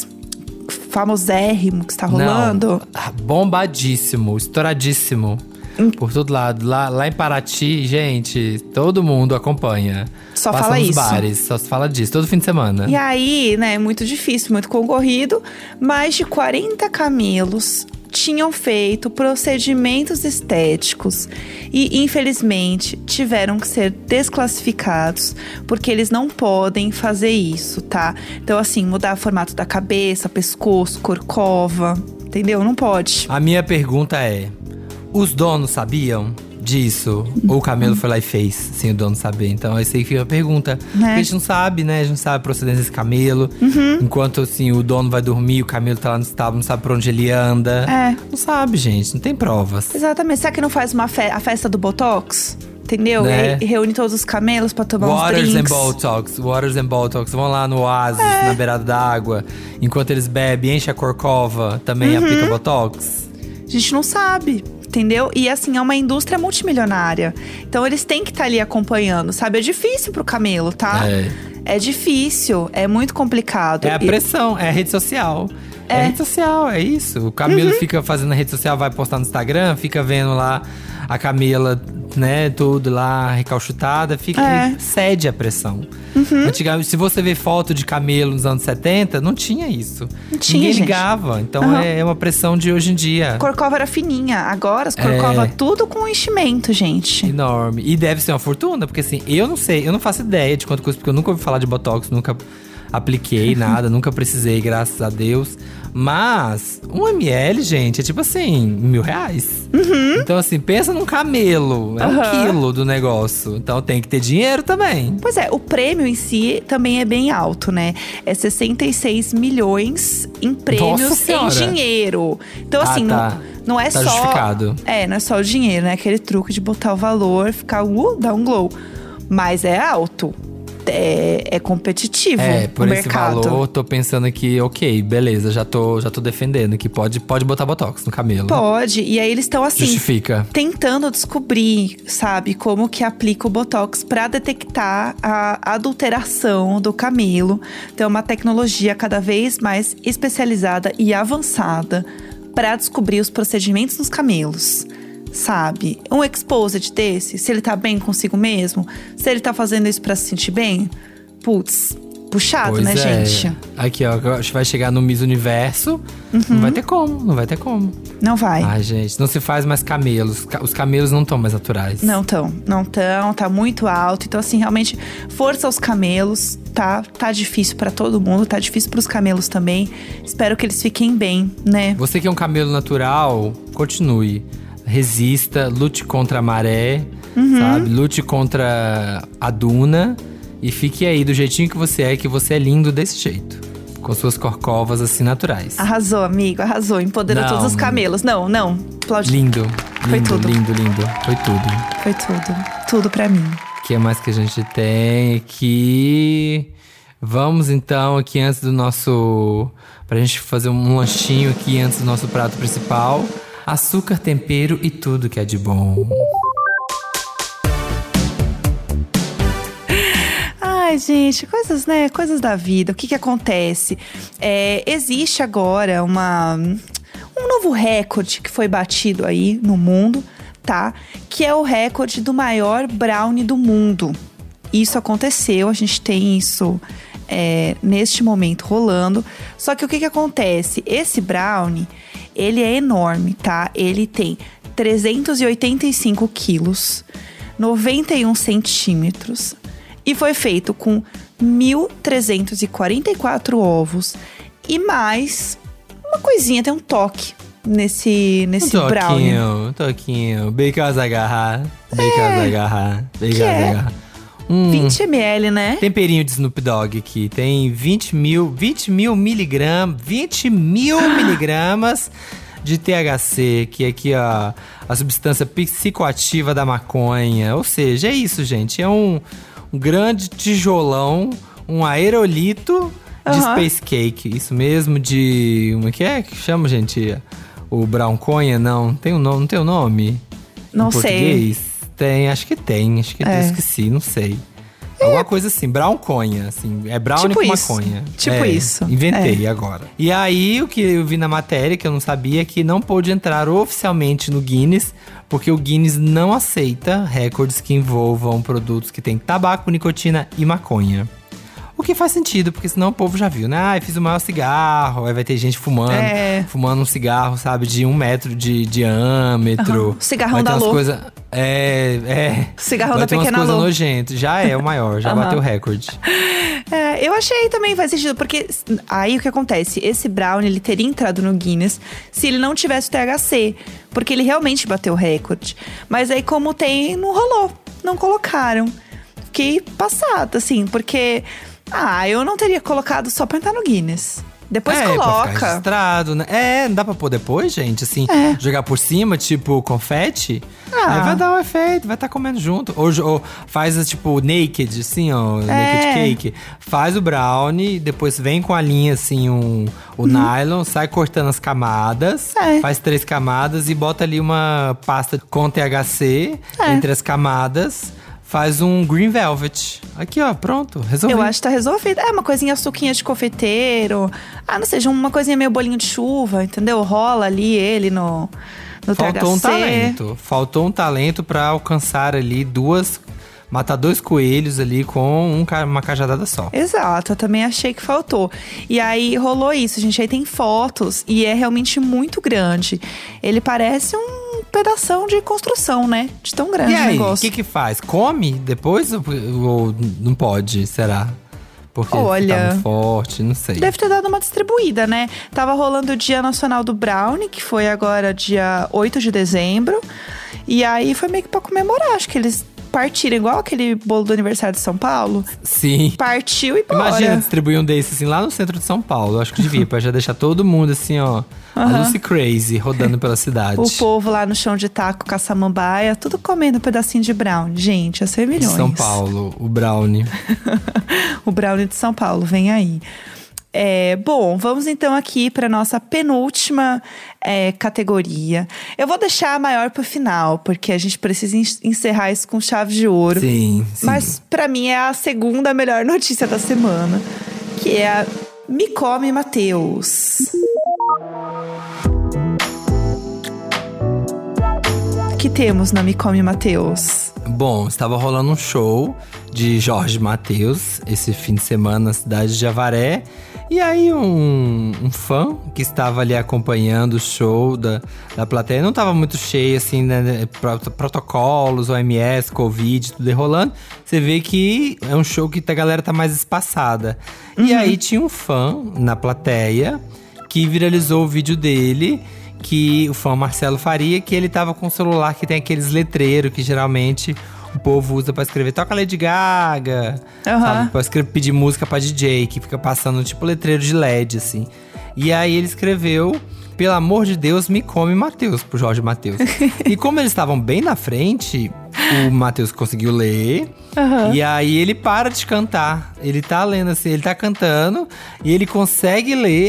Speaker 5: famosérrimo que está rolando.
Speaker 4: Não, bombadíssimo, estouradíssimo.
Speaker 5: Hum.
Speaker 4: Por todo lado. Lá, lá em Paraty, gente, todo mundo acompanha.
Speaker 5: Só
Speaker 4: Passa
Speaker 5: fala
Speaker 4: nos
Speaker 5: isso.
Speaker 4: bares, só se fala disso, todo fim de semana.
Speaker 5: E aí, né, muito difícil, muito concorrido. Mais de quarenta camelos tinham feito procedimentos estéticos e, infelizmente, tiveram que ser desclassificados porque eles não podem fazer isso, tá? Então, assim, mudar o formato da cabeça, pescoço, corcova, entendeu? Não pode.
Speaker 4: A minha pergunta é: os donos sabiam disso? Ou o camelo foi lá e fez, sem o dono saber? Então, essa aí fica a pergunta.
Speaker 5: Né?
Speaker 4: Porque a gente não sabe, né? A gente não sabe a procedência desse camelo. Enquanto, assim, o dono vai dormir, o camelo tá lá no estábulo, não sabe por onde ele anda.
Speaker 5: É.
Speaker 4: Não sabe, gente. Não tem provas.
Speaker 5: Exatamente. Será que não faz uma fe- a festa do Botox? Entendeu?
Speaker 4: Né?
Speaker 5: E, e reúne todos os camelos pra tomar
Speaker 4: Waters
Speaker 5: uns
Speaker 4: and
Speaker 5: drinks.
Speaker 4: Botox, Waters and Botox. Vão lá no oásis,
Speaker 5: É.
Speaker 4: na beirada da água. Enquanto eles bebem, enche a corcova, também
Speaker 5: Uhum.
Speaker 4: aplica Botox.
Speaker 5: A gente não sabe, entendeu? E assim, é uma indústria multimilionária. Então eles têm que estar ali acompanhando, sabe? É difícil pro camelo, tá?
Speaker 4: É.
Speaker 5: É difícil, é muito complicado.
Speaker 4: É a
Speaker 5: E-
Speaker 4: pressão, é a rede social. É,
Speaker 5: É.
Speaker 4: a rede social, é isso. O Camelo fica fazendo na rede social, vai postar no Instagram, fica vendo lá a Camila, né, tudo lá recalchutada, fica,
Speaker 5: É.
Speaker 4: cede a pressão. Antigamente, se você vê foto de camelo nos anos setenta, não tinha isso.
Speaker 5: Não tinha,
Speaker 4: Ninguém
Speaker 5: gente.
Speaker 4: ligava. Então
Speaker 5: Aham.
Speaker 4: é uma pressão de hoje em dia.
Speaker 5: Corcova era fininha, agora as corcova
Speaker 4: É.
Speaker 5: tudo com enchimento, gente.
Speaker 4: Enorme. E deve ser uma fortuna, porque assim, eu não sei, eu não faço ideia de quanto custa, porque eu nunca ouvi falar de Botox, nunca apliquei nada, nunca precisei, graças a Deus. Mas, um ml, gente, é tipo assim, mil reais. Então, assim, pensa num camelo. É um
Speaker 5: Aham.
Speaker 4: quilo do negócio. Então tem que ter dinheiro também.
Speaker 5: Pois é, o prêmio em si também é bem alto, né? É sessenta e seis milhões em prêmios
Speaker 4: Nossa
Speaker 5: em
Speaker 4: Senhora.
Speaker 5: dinheiro. Então,
Speaker 4: Ah,
Speaker 5: assim,
Speaker 4: tá.
Speaker 5: não, não é
Speaker 4: Tá
Speaker 5: só.
Speaker 4: justificado.
Speaker 5: É, não é só o dinheiro, né? Aquele truque de botar o valor, ficar, uh, dar um glow. Mas é alto. É, é competitivo
Speaker 4: É, por
Speaker 5: o
Speaker 4: esse
Speaker 5: mercado.
Speaker 4: valor, tô pensando que, ok, beleza, já tô, já tô defendendo que pode, pode botar Botox no camelo.
Speaker 5: Pode. E aí eles estão assim.
Speaker 4: Justifica.
Speaker 5: Tentando descobrir, sabe, como que aplica o Botox para detectar a adulteração do camelo. Então, é uma tecnologia cada vez mais especializada e avançada para descobrir os procedimentos nos camelos. Sabe? Um exposed desse, se ele tá bem consigo mesmo, se ele tá fazendo isso pra se sentir bem, putz, puxado,
Speaker 4: Pois
Speaker 5: né,
Speaker 4: é.
Speaker 5: gente?
Speaker 4: Aqui, ó, a gente vai chegar no Miss Universo.
Speaker 5: Uhum.
Speaker 4: Não vai ter como, não vai ter como.
Speaker 5: Não vai.
Speaker 4: Ai, gente, não se faz mais camelos. Ca- Os camelos não estão mais naturais.
Speaker 5: Não tão, não tão, tá muito alto. Então, assim, realmente, força aos camelos, tá? Tá difícil pra todo mundo, tá difícil pros camelos também. Espero que eles fiquem bem, né?
Speaker 4: Você que é um camelo natural, continue. Resista, lute contra a maré,
Speaker 5: Uhum.
Speaker 4: sabe? Lute contra a duna. E fique aí do jeitinho que você é, que você é lindo desse jeito. Com suas corcovas assim naturais.
Speaker 5: Arrasou, amigo, arrasou. Empoderou
Speaker 4: Não.
Speaker 5: todos os camelos. Não, não. Aplaude.
Speaker 4: Lindo,
Speaker 5: Foi
Speaker 4: lindo,
Speaker 5: tudo.
Speaker 4: lindo, lindo. Foi tudo.
Speaker 5: Foi tudo. Tudo pra mim.
Speaker 4: O que mais que a gente tem aqui? Vamos então aqui antes do nosso… Pra gente fazer um lanchinho aqui antes do nosso prato principal. Açúcar, tempero e tudo que é de bom.
Speaker 5: Ai, gente, coisas, né? Coisas da vida. O que que acontece? É, existe agora uma, um novo recorde que foi batido aí no mundo, tá? Que é o recorde do maior brownie do mundo. Isso aconteceu, a gente tem isso é, neste momento rolando. Só que o que que acontece? Esse brownie, ele é enorme, tá? Ele tem trezentos e oitenta e cinco quilos, noventa e um centímetros. E foi feito com mil trezentos e quarenta e quatro ovos. E mais uma coisinha, tem um toque nesse, nesse
Speaker 4: um
Speaker 5: brownie.
Speaker 4: Um toquinho, because I got hot, because
Speaker 5: É,
Speaker 4: I got hot, because
Speaker 5: é
Speaker 4: I got hot. Hum,
Speaker 5: vinte mililitros, né?
Speaker 4: Temperinho de Snoop Dogg aqui. Tem vinte mil, vinte mil miligramas, vinte mil miligramas de T H C, que é aqui ó, a substância psicoativa da maconha. Ou seja, é isso, gente. É um, um grande tijolão, um aerolito de
Speaker 5: Uhum.
Speaker 4: Space Cake. Isso mesmo, de... Como é que é que chama, gente? O brownconha? Não, tem um nome, não tem o um nome?
Speaker 5: Não
Speaker 4: em
Speaker 5: sei.
Speaker 4: português? Tem, acho que tem. Acho que
Speaker 5: É.
Speaker 4: eu esqueci, não sei. Alguma coisa assim, brownconha, assim. É brownie
Speaker 5: Tipo
Speaker 4: com
Speaker 5: isso.
Speaker 4: maconha.
Speaker 5: Tipo
Speaker 4: É,
Speaker 5: isso.
Speaker 4: Inventei
Speaker 5: É.
Speaker 4: agora. E aí, o que eu vi na matéria, que eu não sabia, é que não pôde entrar oficialmente no Guinness, porque o Guinness não aceita recordes que envolvam produtos que têm tabaco, nicotina e maconha. O que faz sentido, porque senão o povo já viu, né? Ah, eu fiz o maior cigarro, aí vai ter gente fumando,
Speaker 5: É.
Speaker 4: fumando um cigarro, sabe, de um metro de diâmetro.
Speaker 5: Aham. O cigarrão
Speaker 4: Vai ter
Speaker 5: da
Speaker 4: umas
Speaker 5: Lô.
Speaker 4: coisa- É, é.
Speaker 5: Cigarrão
Speaker 4: vai
Speaker 5: da
Speaker 4: ter umas
Speaker 5: Pequena
Speaker 4: coisas
Speaker 5: Lô.
Speaker 4: nojentas. Já é o maior, já
Speaker 5: Aham.
Speaker 4: bateu o recorde.
Speaker 5: É, eu achei também faz sentido, porque aí o que acontece? Esse brownie, ele teria entrado no Guinness se ele não tivesse o T H C, porque ele realmente bateu o recorde. Mas aí como tem, não rolou, não colocaram. Fiquei passada, assim, porque... Ah, eu não teria colocado só pra entrar no Guinness. Depois
Speaker 4: é, pra ficar
Speaker 5: coloca.
Speaker 4: registrado, né? É, não dá pra pôr depois, gente? Assim,
Speaker 5: É.
Speaker 4: jogar por cima, tipo, confete.
Speaker 5: Ah.
Speaker 4: Aí vai dar um efeito, vai estar comendo junto. Ou, ou faz, tipo, naked, assim, ó,
Speaker 5: É.
Speaker 4: naked cake. Faz o brownie, depois vem com a linha, assim, um, o nylon, sai cortando as camadas.
Speaker 5: É.
Speaker 4: Faz três camadas e bota ali uma pasta com T H C
Speaker 5: É.
Speaker 4: entre as camadas. Faz um green velvet. Aqui, ó, pronto, resolvido.
Speaker 5: Eu acho que tá resolvido. É, uma coisinha suquinha de confeiteiro. Ah, não seja uma coisinha meio bolinho de chuva, entendeu? Rola ali ele no, no
Speaker 4: Faltou um
Speaker 5: T H C.
Speaker 4: talento. Faltou um talento pra alcançar ali duas... Matar dois coelhos ali com um, ca- uma cajadada só.
Speaker 5: Exato, eu também achei que faltou. E aí rolou isso, gente. Aí tem fotos e é realmente muito grande. Ele parece um pedação de construção, né? De tão grande
Speaker 4: E
Speaker 5: o
Speaker 4: aí, o
Speaker 5: negócio.
Speaker 4: que que faz? Come depois ou, ou não pode, será? Porque
Speaker 5: Olha,
Speaker 4: tá muito forte, não sei.
Speaker 5: Deve ter dado uma distribuída, né? Tava rolando o Dia Nacional do Brownie, que foi agora dia oito de dezembro. E aí foi meio que pra comemorar. Acho que eles partiram igual aquele bolo do aniversário de São Paulo.
Speaker 4: Sim.
Speaker 5: Partiu e bora.
Speaker 4: Imagina distribuir um desses assim lá no centro de São Paulo. Eu acho que devia, pra já deixar todo mundo assim, ó. A
Speaker 5: Aham.
Speaker 4: Lucy Crazy rodando pela cidade.
Speaker 5: O povo lá no chão de taco com a samambaia, tudo comendo um pedacinho de brownie. Gente, ia ser
Speaker 4: De
Speaker 5: milhões.
Speaker 4: São Paulo, o brownie.
Speaker 5: O brownie de São Paulo, vem aí. É, bom, vamos então aqui para nossa penúltima é, categoria. Eu vou deixar a maior pro final, porque a gente precisa en- encerrar isso com chave de ouro.
Speaker 4: Sim, sim.
Speaker 5: Mas pra mim é a segunda melhor notícia da semana, que é a Me Come Mateus. O que temos na Me Come Mateus?
Speaker 4: Bom, estava rolando um show de Jorge Mateus esse fim de semana na cidade de Avaré. E aí um, um fã que estava ali acompanhando o show da, da plateia, não estava muito cheio, assim, né, pro- protocolos, O M S, Covid, tudo aí rolando. Você vê que é um show que a galera tá mais espaçada. E aí tinha um fã na plateia que viralizou o vídeo dele, que o fã Marcelo Faria, que ele tava com um celular que tem aqueles letreiros que geralmente o povo usa pra escrever toca Lady Gaga,
Speaker 5: Aham.
Speaker 4: sabe? Pra escrever, pedir música pra D J, que fica passando tipo letreiro de L E D, assim. E aí ele escreveu, pelo amor de Deus, me come Mateus, pro Jorge Mateus. E como eles estavam bem na frente, o Mateus conseguiu ler.
Speaker 5: Aham.
Speaker 4: E aí ele para de cantar. Ele tá lendo assim, ele tá cantando, e ele consegue ler.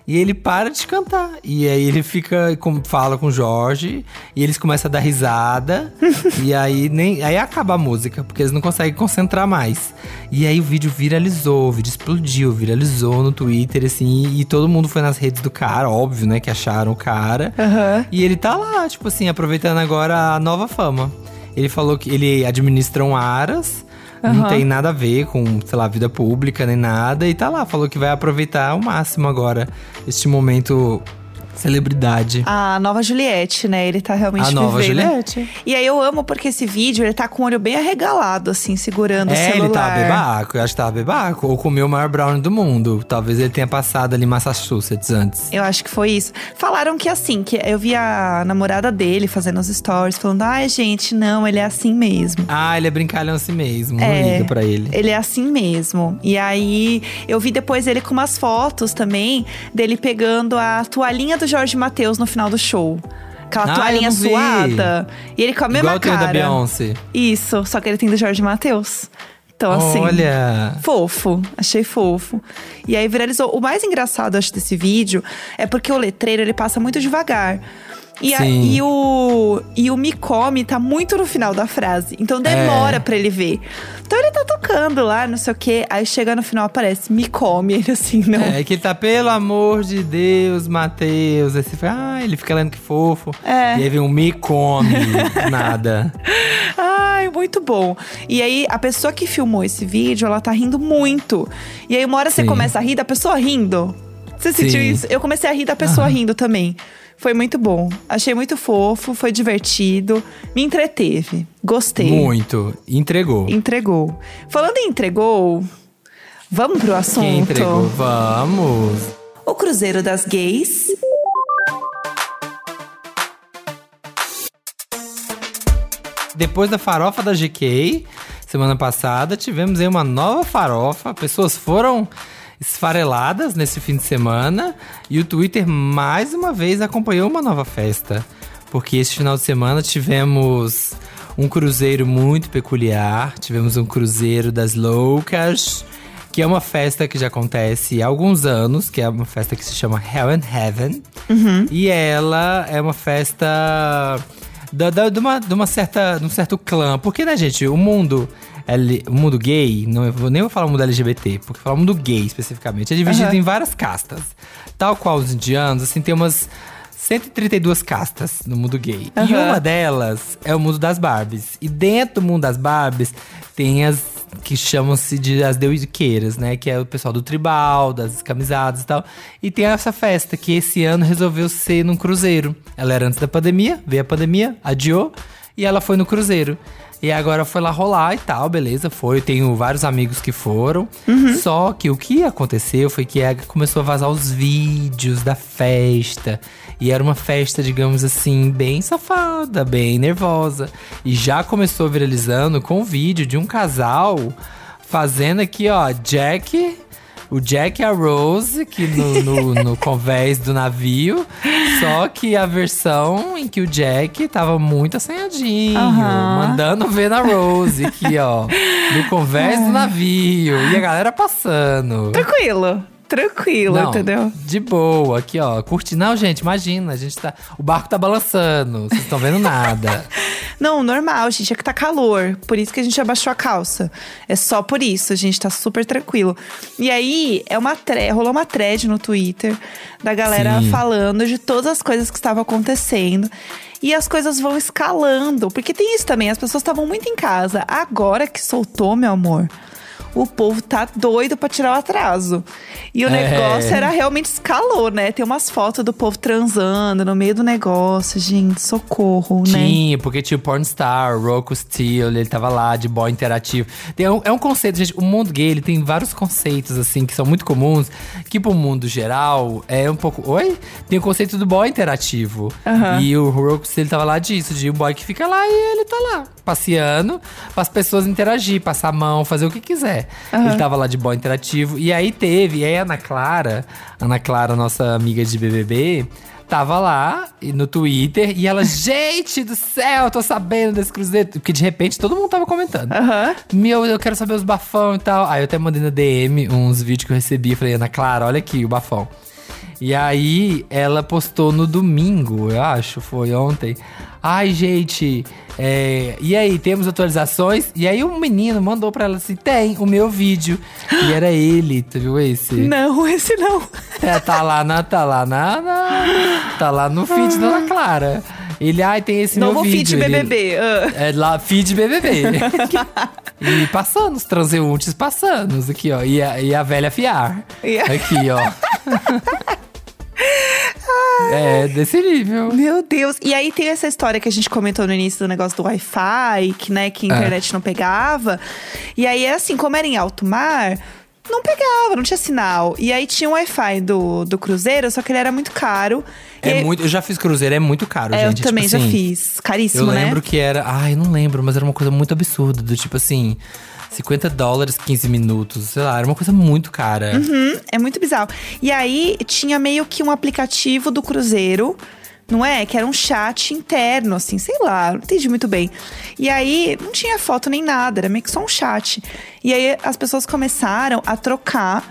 Speaker 4: E ele para de cantar. E aí ele fica, com, fala com o Jorge. E eles começam a dar risada. E aí, nem, aí acaba a música, porque eles não conseguem concentrar mais. E aí o vídeo viralizou, o vídeo explodiu, viralizou no Twitter, assim. E todo mundo foi nas redes do cara, óbvio, né? Que acharam o cara.
Speaker 5: Uhum.
Speaker 4: E ele tá lá, tipo assim, aproveitando agora a nova fama. Ele falou que ele administra um Aras. Uhum. Não tem nada a ver com, sei lá, vida pública nem nada. E tá lá, falou que vai aproveitar ao máximo agora este momento celebridade.
Speaker 5: A nova Juliette, né? Ele tá realmente
Speaker 4: A nova
Speaker 5: vivendo.
Speaker 4: Juliette.
Speaker 5: E aí eu amo porque esse vídeo, ele tá com o olho bem arregalado, assim, segurando o
Speaker 4: É,
Speaker 5: celular.
Speaker 4: ele tava bebaco, eu acho que tava bebaco. Ou comeu o maior brownie do mundo. Talvez ele tenha passado ali em Massachusetts antes.
Speaker 5: Eu acho que foi isso. Falaram que assim, que eu vi a namorada dele fazendo os stories, falando, ai gente, não, ele é assim mesmo.
Speaker 4: Ah, ele é brincalhão assim mesmo, não
Speaker 5: É,
Speaker 4: liga pra ele.
Speaker 5: Ele é assim mesmo. E aí, eu vi depois ele com umas fotos também, dele pegando a toalhinha do Jorge Mateus no final do show. Aquela
Speaker 4: Ah,
Speaker 5: toalhinha
Speaker 4: eu não vi.
Speaker 5: suada. E ele com a mesma
Speaker 4: Igual tem o
Speaker 5: cara.
Speaker 4: da Beyoncé.
Speaker 5: Isso, só que ele tem do Jorge Mateus. Então, assim…
Speaker 4: Olha…
Speaker 5: Fofo, achei fofo. E aí viralizou. O mais engraçado, acho, desse vídeo é porque o letreiro, ele passa muito devagar. E, a,
Speaker 4: Sim.
Speaker 5: e, o, e o me come tá muito no final da frase. Então demora
Speaker 4: É.
Speaker 5: pra ele ver. Então ele tá tocando lá, não sei o quê. Aí chega no final, aparece me come. Ele assim, não.
Speaker 4: É que ele tá, pelo amor de Deus, Matheus. Aí você fala, ah, ele fica lendo que fofo.
Speaker 5: É.
Speaker 4: E aí vem um me come, nada.
Speaker 5: Ai, muito bom. E aí, a pessoa que filmou esse vídeo, ela tá rindo muito. E aí, uma hora você
Speaker 4: Sim.
Speaker 5: começa a rir da pessoa rindo. Você sentiu
Speaker 4: Sim.
Speaker 5: isso? Eu comecei a rir da pessoa rindo também. Foi muito bom. Achei muito fofo, foi divertido. Me entreteve. Gostei.
Speaker 4: Muito. Entregou.
Speaker 5: Entregou. Falando em entregou, vamos pro assunto?
Speaker 4: Quem entregou? Vamos.
Speaker 5: O Cruzeiro das Gays.
Speaker 4: Depois da farofa da G K, semana passada, tivemos aí uma nova farofa. Pessoas foram esfareladas nesse fim de semana. E o Twitter, mais uma vez, acompanhou uma nova festa. Porque esse final de semana tivemos um cruzeiro muito peculiar. Tivemos um cruzeiro das loucas, que é uma festa que já acontece há alguns anos. Que é uma festa que se chama Hell and Heaven.
Speaker 5: Uhum.
Speaker 4: E ela é uma festa… Da, da, de, uma, de uma certa, de um certo clã. Porque, né, gente, o mundo, L, o mundo gay, não, eu vou, nem vou falar o mundo L G B T, porque falar o mundo gay especificamente, é dividido
Speaker 5: Uhum.
Speaker 4: em várias castas. Tal qual os indianos, assim, tem umas cento e trinta e duas castas no mundo gay.
Speaker 5: Uhum.
Speaker 4: E uma delas é o mundo das Barbies. E dentro do mundo das Barbies tem as que chamam-se de as deuiqueiras, né? Que é o pessoal do tribal, das camisadas e tal. E tem essa festa que esse ano resolveu ser num cruzeiro. Ela era antes da pandemia, veio a pandemia, adiou. E ela foi no cruzeiro. E agora foi lá rolar e tal, beleza, foi. Eu tenho vários amigos que foram. Uhum. Só que o que aconteceu foi que começou a vazar os vídeos da festa. E era uma festa, digamos assim, bem safada, bem nervosa. E já começou viralizando com o vídeo de um casal fazendo aqui, ó, Jack… O Jack e a Rose, que no, no, no convés do navio. Só que a versão em que o Jack tava muito assanhadinho.
Speaker 5: Uhum.
Speaker 4: Mandando ver na Rose aqui, ó. No convés do navio. E a galera passando.
Speaker 5: Tranquilo. Tranquilo,
Speaker 4: Não,
Speaker 5: entendeu?
Speaker 4: de boa, aqui ó, curti. Não, gente, imagina, a gente tá… O barco tá balançando, vocês estão vendo nada.
Speaker 5: Não, normal, gente, é que tá calor. Por isso que a gente abaixou a calça. É só por isso, a gente tá super tranquilo. E aí, é uma tre- rolou uma thread no Twitter da galera
Speaker 4: Sim.
Speaker 5: falando de todas as coisas que estavam acontecendo. E as coisas vão escalando. Porque tem isso também, as pessoas estavam muito em casa. Agora que soltou, meu amor… O povo tá doido pra tirar o atraso. E o
Speaker 4: É.
Speaker 5: negócio era realmente escalou, né? Tem umas fotos do povo transando no meio do negócio. Gente, socorro, né?
Speaker 4: Tinha, porque tinha o Pornstar, o Rocco Steele, ele tava lá de boy interativo. Tem um, é um conceito, gente, o mundo gay, ele tem vários conceitos, assim, que são muito comuns. Que pro mundo geral, é um pouco… Oi? Tem o conceito do boy interativo.
Speaker 5: Aham.
Speaker 4: E o Rocco Steele tava lá disso, de o boy que fica lá e ele tá lá, passeando, para as pessoas interagir, passar a mão, fazer o que quiser.
Speaker 5: Aham.
Speaker 4: Ele tava lá de boy interativo. E aí teve, e aí a Ana Clara, Ana Clara, nossa amiga de B B B, tava lá no Twitter e ela, gente do céu, tô sabendo desse cruzeiro. Porque de repente todo mundo tava comentando.
Speaker 5: Aham.
Speaker 4: Meu, eu quero saber os bafão e tal. Aí eu até mandei na D M uns vídeos que eu recebi. Falei, Ana Clara, olha aqui o bafão. E aí, ela postou no domingo, eu acho, foi ontem. Ai, gente, é, e aí, temos atualizações? E aí, um menino mandou pra ela assim: tem o meu vídeo. E era ele, tu viu esse?
Speaker 5: Não, esse não.
Speaker 4: É, tá lá na. Tá lá na. na tá lá no feed da Ana Clara. Ele, ai, tem esse
Speaker 5: Novo
Speaker 4: meu vídeo.
Speaker 5: feed B B B.
Speaker 4: Ele,
Speaker 5: Uh.
Speaker 4: É lá, feed B B B. E passando, os transeuntes passando aqui, ó. E a, e a velha fiar.
Speaker 5: Yeah.
Speaker 4: Aqui, ó. É, desse nível.
Speaker 5: Meu Deus. E aí tem essa história que a gente comentou no início do negócio do Wi-Fi, que, né, que a internet é. não pegava. E aí, assim, como era em alto mar, não pegava, não tinha sinal. E aí tinha o Wi-Fi do, do cruzeiro, só que ele era muito caro.
Speaker 4: É
Speaker 5: aí,
Speaker 4: muito, eu já fiz cruzeiro, é muito caro,
Speaker 5: é,
Speaker 4: gente.
Speaker 5: Eu também
Speaker 4: tipo assim,
Speaker 5: já fiz. Caríssimo,
Speaker 4: eu
Speaker 5: né?
Speaker 4: Eu lembro que era… Ai, não lembro, mas era uma coisa muito absurda. Do tipo assim… cinquenta dólares, quinze minutos, sei lá, era uma coisa muito cara.
Speaker 5: Uhum, é muito bizarro. E aí, tinha meio que um aplicativo do cruzeiro, não é? Que era um chat interno, assim, sei lá, não entendi muito bem. E aí, não tinha foto nem nada, era meio que só um chat. E aí, as pessoas começaram a trocar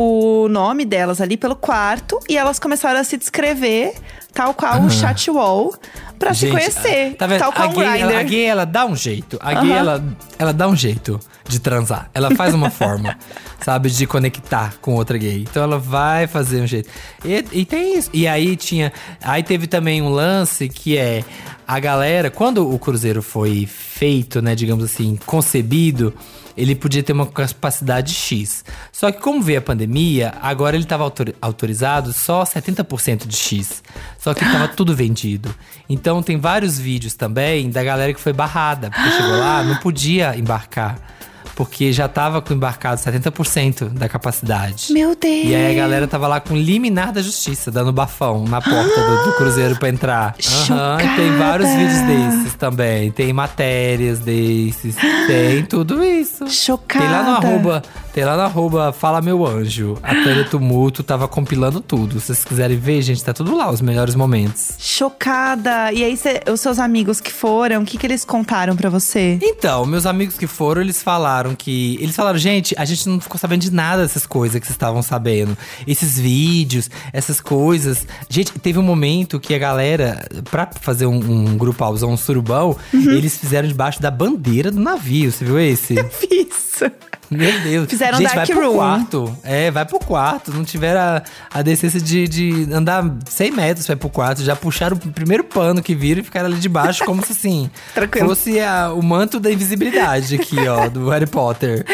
Speaker 5: o nome delas ali pelo quarto. E elas começaram a se descrever, tal qual uhum. o chat wall, pra
Speaker 4: gente,
Speaker 5: se conhecer.
Speaker 4: Tá vendo?
Speaker 5: Tal qual
Speaker 4: a, gay,
Speaker 5: um
Speaker 4: ela, a gay, ela dá um jeito. A gay, uhum. ela, ela dá um jeito de transar. Ela faz uma forma, sabe, de conectar com outra gay. Então ela vai fazer um jeito. E, e tem isso. E aí tinha… Aí teve também um lance que é… A galera, quando o cruzeiro foi feito, né, digamos assim, concebido… Ele podia ter uma capacidade X. Só que como veio a pandemia, agora ele estava autor- autorizado só setenta por cento de X. Só que estava tudo vendido. Então tem vários vídeos também da galera que foi barrada. Porque chegou lá, não podia embarcar. Porque já tava com embarcado setenta por cento da capacidade.
Speaker 5: Meu Deus!
Speaker 4: E aí a galera tava lá com liminar da justiça, dando bafão na porta do, do cruzeiro pra entrar.
Speaker 5: Chocada.
Speaker 4: Uhum, tem vários vídeos desses também. Tem matérias desses. Tem tudo isso.
Speaker 5: Chocada!
Speaker 4: Tem lá no arroba, tem lá no arroba Fala Meu Anjo. A Tânia Tumulto tava compilando tudo. Se vocês quiserem ver, gente, tá tudo lá, os melhores momentos.
Speaker 5: Chocada! E aí, cê, os seus amigos que foram, o que, que eles contaram pra você?
Speaker 4: Então, meus amigos que foram, eles falaram que… Eles falaram, gente, a gente não ficou sabendo de nada dessas coisas que vocês estavam sabendo. Esses vídeos, essas coisas. Gente, teve um momento que a galera, pra fazer um, um grupalzão, um surubão, uhum. eles fizeram debaixo da bandeira do navio. Você viu esse?
Speaker 5: Eu vi isso.
Speaker 4: Meu Deus.
Speaker 5: Fizeram
Speaker 4: gente,
Speaker 5: dark
Speaker 4: vai pro
Speaker 5: room.
Speaker 4: quarto. É, vai pro quarto. Não tiveram a, a decência de, de andar cem metros pra ir pro quarto. Já puxaram o primeiro pano que viram e ficaram ali debaixo, como se assim…
Speaker 5: Tranquilo.
Speaker 4: Fosse a, o manto da invisibilidade aqui, ó, do Harry Potter.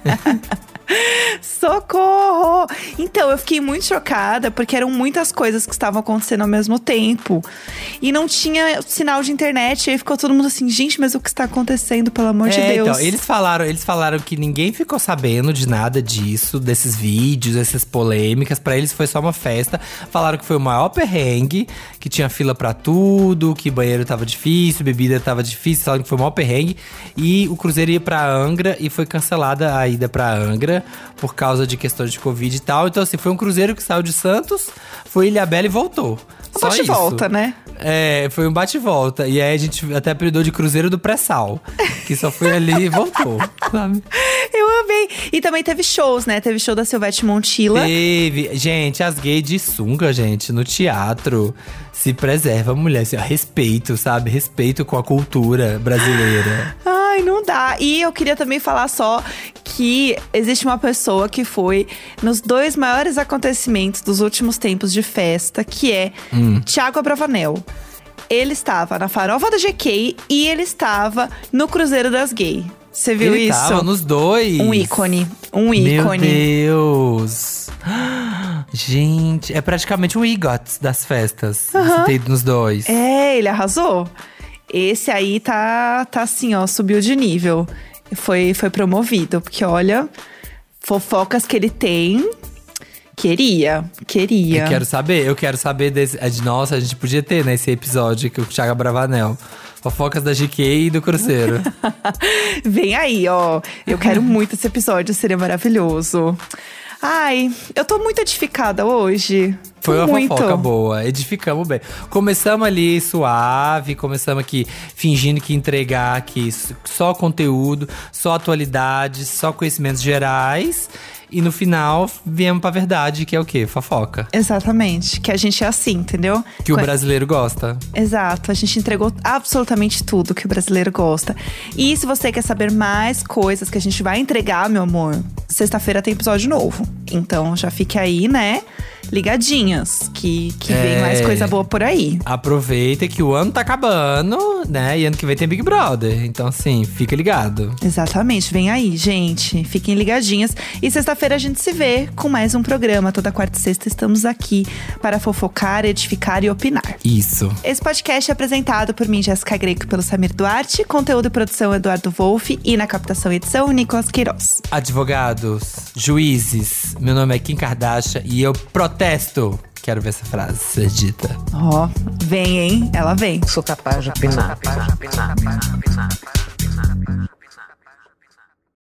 Speaker 5: Socorro! Então, eu fiquei muito chocada, porque eram muitas coisas que estavam acontecendo ao mesmo tempo. E não tinha sinal de internet, e aí ficou todo mundo assim, gente, mas o que está acontecendo, pelo amor
Speaker 4: é,
Speaker 5: de Deus?
Speaker 4: Então, eles falaram, eles falaram que ninguém ficou sabendo de nada disso, desses vídeos, dessas polêmicas. Pra eles foi só uma festa. Falaram que foi o maior perrengue, que tinha fila pra tudo, que banheiro tava difícil, bebida tava difícil. Falaram que foi o maior perrengue. E o cruzeiro ia pra Angra e foi cancelada a ida pra Angra por causa de questões de Covid e tal. Então, assim, foi um cruzeiro que saiu de Santos, foi Ilhabela e voltou.
Speaker 5: Um
Speaker 4: Só
Speaker 5: bate e
Speaker 4: isso.
Speaker 5: volta, né?
Speaker 4: É, foi um bate e volta. E aí a gente até apelidou de Cruzeiro do Pré-Sal, que só foi ali e voltou, sabe?
Speaker 5: Eu amei. E também teve shows, né? Teve show da Silvete Montilla.
Speaker 4: Teve. Gente, as gays de sunga, gente, no teatro. Se preserva a mulher, assim, ó, respeito, sabe? Respeito com a cultura brasileira.
Speaker 5: Ai, não dá. E eu queria também falar só que existe uma pessoa que foi nos dois maiores acontecimentos dos últimos tempos de festa, que é hum. Thiago Abravanel. Ele estava na farofa da G K e ele estava no Cruzeiro das Gays. Você viu
Speaker 4: ele
Speaker 5: isso?
Speaker 4: Ele tava nos dois.
Speaker 5: Um ícone. Um ícone.
Speaker 4: Meu Deus. Gente, é praticamente o EGOT das festas.
Speaker 5: Uhum.
Speaker 4: Você tem ido nos dois.
Speaker 5: É, ele arrasou. Esse aí tá, tá assim, ó, subiu de nível. Foi, foi promovido, porque olha, fofocas que ele tem… Queria, queria.
Speaker 4: Eu quero saber, eu quero saber desse… Nossa, a gente podia ter nesse episódio que o Thiago Abravanel. Fofocas da G K e do Cruzeiro.
Speaker 5: Vem aí, ó. Eu quero muito esse episódio, seria maravilhoso. Ai, eu tô muito edificada hoje.
Speaker 4: Foi uma
Speaker 5: Muito.
Speaker 4: fofoca boa, edificamos bem. Começamos ali suave, começamos aqui fingindo que entregar aqui só conteúdo, só atualidades, só conhecimentos gerais. E no final, viemos pra verdade, que é o quê? Fofoca.
Speaker 5: Exatamente, que a gente é assim, entendeu?
Speaker 4: Que o
Speaker 5: Com-
Speaker 4: brasileiro gosta.
Speaker 5: Exato, a gente entregou absolutamente tudo que o brasileiro gosta. E se você quer saber mais coisas que a gente vai entregar, meu amor, sexta-feira tem episódio novo. Então já fique aí, né? Ligadinhas, que, que vem
Speaker 4: É.
Speaker 5: mais coisa boa por aí.
Speaker 4: Aproveita que o ano tá acabando, né? E ano que vem tem Big Brother. Então, assim, fica ligado.
Speaker 5: Exatamente, vem aí, gente. Fiquem ligadinhas. E sexta-feira a gente se vê com mais um programa. Toda quarta e sexta estamos aqui para fofocar, edificar e opinar.
Speaker 4: Isso.
Speaker 5: Esse podcast é apresentado por mim, Jéssica Greco, e pelo Samir Duarte. Conteúdo e produção, Eduardo Wolff. E na captação e edição, Nicolas Queiroz.
Speaker 4: Advogados, juízes, meu nome é Kim Kardashian e eu protesto. Quero ver essa frase ser dita.
Speaker 5: Ó, vem, hein? Ela vem.
Speaker 3: Sou capaz de opinar.